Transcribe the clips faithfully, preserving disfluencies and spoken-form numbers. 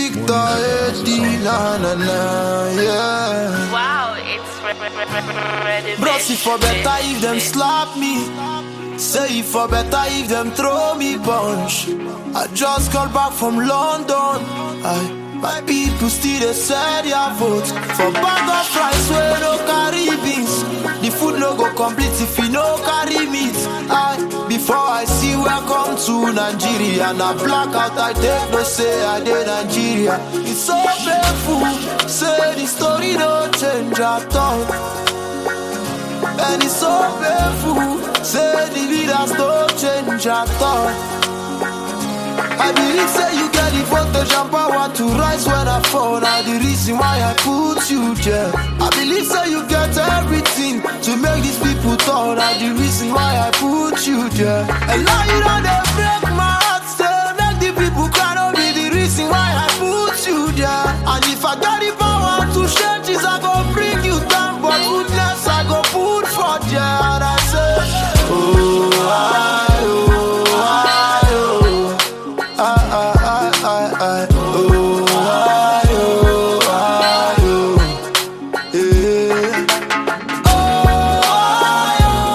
Victor Eddie, na na na, yeah. Wow, it's ready. Bro, see for better if them slap me. Say for better if them throw me punch. I just got back from London. I, my people still they say their vote for bag of fries where no carry beans. The food no go complete if you no carry meat. I, before I see welcome to Nigeria, and I black out I take no say I did Nigeria. It's so painful. Say the story don't change at all. And it's so painful. Say the leaders don't change at all. I believe say you get the voltage and power to rise when I fall. Now the reason why I put you there. I believe say you get everything to make these people tall. Now the reason why I put you there. And now you know they break my heart. Say make the people cry. Don't be the reason why I put you there. And if I got the power to change this, I go bring you down. But goodness I go put for there. And I say, oh, I, oh, I, oh, I, I, I, I, oh, I, oh, I, oh, yeah. Oh, I,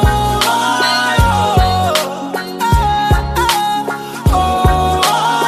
oh, I, oh,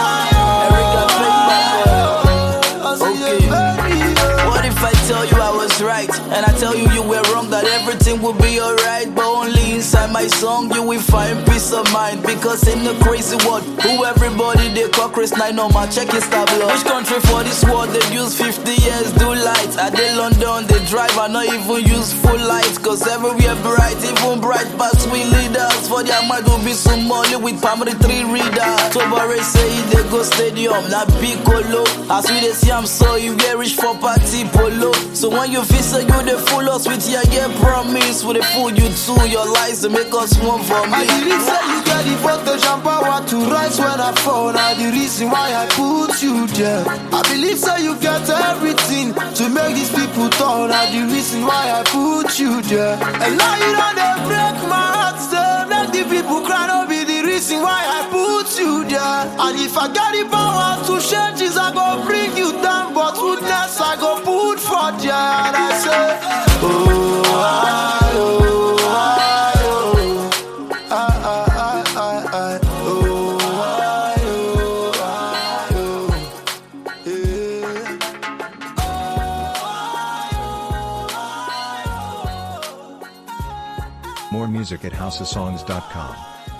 oh, Okay. What if I tell you I was right, and I tell you you were wrong, that everything will be alright, but only inside my song you will find peace of mind. Because in the crazy world, who everybody they call Chris Nine on my check is tableau. Which country for this world they use fifty years do light? Are they London they drive and not even use full light? Cause everywhere bright, even bright past we leaders. For their mind will be Somali with primary three readers. Tobare say they go stadium, not Piccolo. As we they see I'm so you get rich for party polo. So when you visit you they fool us with your yeah promise. Will they fool you too, your lies they make us one for me. I believe say you get the voltage and power to rise when I fall. Now the reason why I put you there. I believe say you get everything to make these people tall. Now the reason why I put you there. And now you know they break my heart. Say make the people cry. Don't be the reason why I put you there. And if I got the power to change this, I go bring you down. But goodness I go put for there. And I say, oh, I, oh, I, oh, I, I, I, I, oh, I, oh, I, oh, yeah. More music at house of songs dot com.